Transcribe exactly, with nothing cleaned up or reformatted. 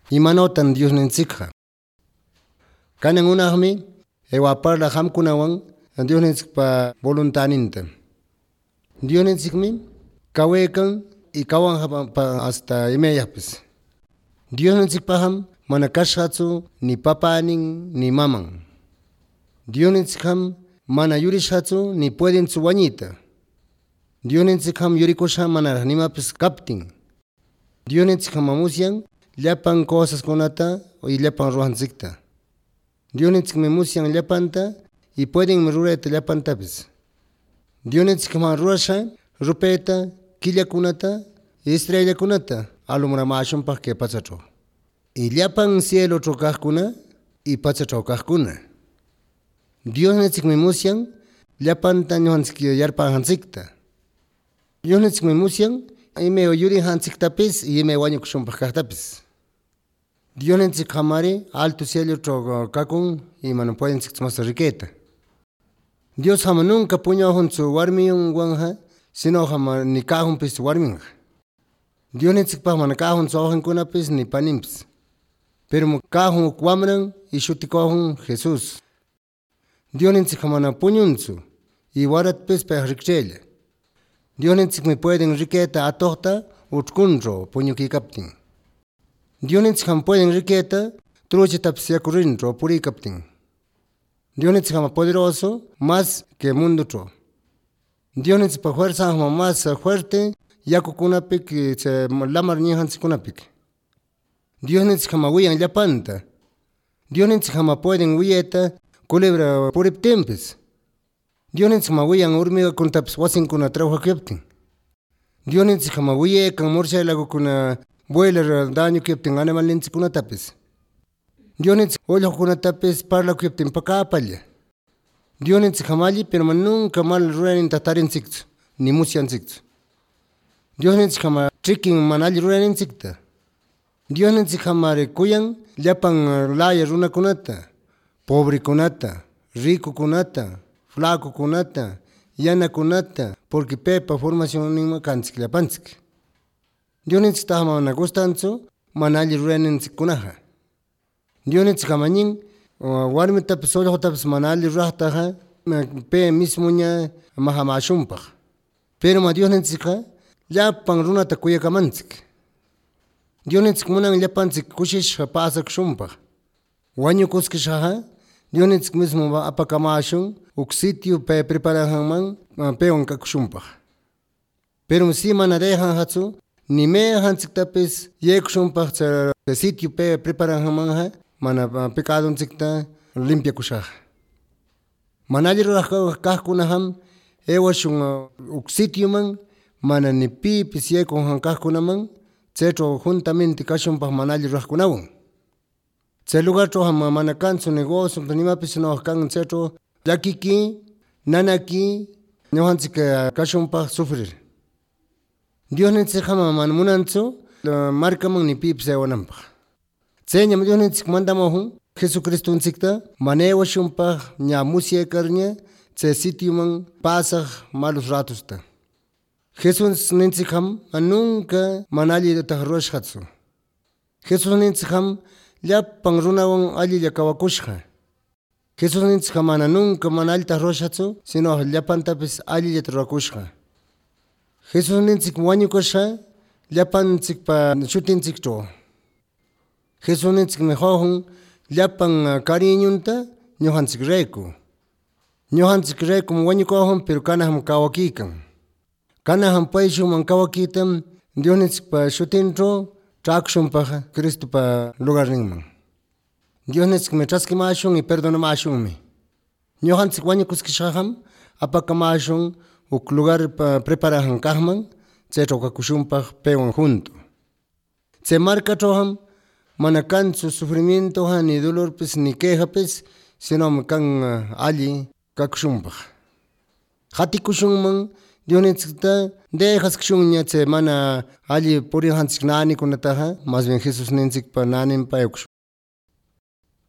Imanotan Dios nintzikha. Kanan unahmi, ewaparla hamkunawan, Dios nintzikpa voluntaninta. Dios nintzikmi, kawekan y kawan pa hasta imeyapis. Dios nintzikpaham, manakashatsu ni papanin ni maman. Dios nintzikam, mana yurishatsu ni pueden su wañita. Dios nintzikam yurikusha mana nimapis kaptin. Dios nintzikam amusian, llapan cosas konata y llapan ruhanzikta. Dios nintzikam amusian llapanta y pueden rureta llapantapis. Dios nintzikam ruasha, rupeta, killakunata, estrella-kunata, alumramashun pa que pasacho. Y llapan cielo trocajkuna y pasacho kajkuna. Dios nintzikam amusian, llapanta ñuhanzikya yarpa hanzikta. Dios nintzikam amusian, ime oyuri hanziktapis y ime wañukushunpajkajtapis. Dios nintzikam hamari alto cielo trocakun y mano pueden más riqueta. Dios hama nunca puñahun su warmiyun wanja, sino hama nikahun pis warminga. Dios nintzikpaj manakahun su hojen kunapis ni panimps. Pero mukahun ukwamran y shutikohun Jesús. Dios nintzikam mana puñunzu y warat pis pejrikchella. Dios nintzikmi pueden riqueta atohta utkunro puñukikaptin. Dios nintzikam pueden riqueta truchitapis yakurinro purikaptin. Dios nintzikam poderoso más que mundo tro. Dios nintzikpa fuerza más fuerte yakukunapik se lamar ñihansikunapik. Dios nintzikam wiyan llapanta. Dios nintzikam pueden wiyeta culebra puriptimpis. Dios nintzikam wiyan urmiga kuntapis wasinkuna trabajayaptin. Dios nintzikam wiyekan murciélagokuna vuela daño kiptin animal nintsikunatapis. Dios nintzikam ollojkunatapis parlakuyaptin pakapalla. Dios nintzikam alli pero nunca mal ruenin tatarintziktu ni musiantziktu. Dios nintzikam trikin manalli ruenintzikta. Dios nintzikam kuyan llapan laya runakunata, pobrekunata, ricokunata, flacokunata, llanakunata, porque pepa formación nima kantzik llapantzik. Dios nintzikam mana gustanzu manalli ruenintzikunaja. Dios nintzikam añin warmitapis ollojotapis manalli ruajtaja pe mismuña mahamashunpaj. Pero ma Dios nintzika llapan runata kuyakamantzik. Dios nintzik munan llapantzik kushish pasakshumpaj. Wañukuskishaja, Dios nintzik mismo apakamashun uk sitio pe preparajanman peon kakshumpaj. Pero si mana dejan hatsu ni me hantsiktapis yekushumpaj tsa sitio pe preparajanman mana pecadontzikta limpia kushaja. Manalli rurajkajkunaham ewashun uk sitio man mana ni pipis yekun kajkunaman tsetro juntamente kashumpaj manalli rurajkunawan. Tse lugar tro hama manakan su negocio nimapis no kan tsetro yakiki nanaki ñuhantzik kashumpaj sufrir. Dios nintzik hama manmunantzu markaman ni pipis ewanampaj. Tseñam Dios nintzik mandamohun Jesucristo nintzikta manewashumpaj ña musiekarña tse sitio man pasaj malos ratosta. Jesús nintzikam nunca manalli tajarruashhatsu. Jesús nintzikam llapan runawan alli llakawakushja. Jesús nintzikam mana nunca manalli tajarruashhatsu, sino llapantapis alli llataruakushja. Jesús nintzik wañukusha llapantzikpa shutintzikto. Jesús nintzik mejohun llapan cariñunta ñuhantzik reku. Ñuhantzik reku wañukohun pero kanaham kawakikan. Kanaham paishuman kawakitam Dios nintzikpa shutintro trakshumpaj Cristo pa lugar ningman. Dios nintzik me traskimashun y perdonamashunmi. Ñuhantzik wañukuskishaham apakamashun uk lugar pa preparajan kahman tsetro kakushumpaj pewan junto. Tse marka troham manakan su sufrimiento ni dolor pis ni queja pis sino kan alli kakushumpaj. Hatikushunman Dios nintzikta dejas kshunya tse mana alli purihantzik nani kunataja, más bien Jesús nintzikpa nanin pa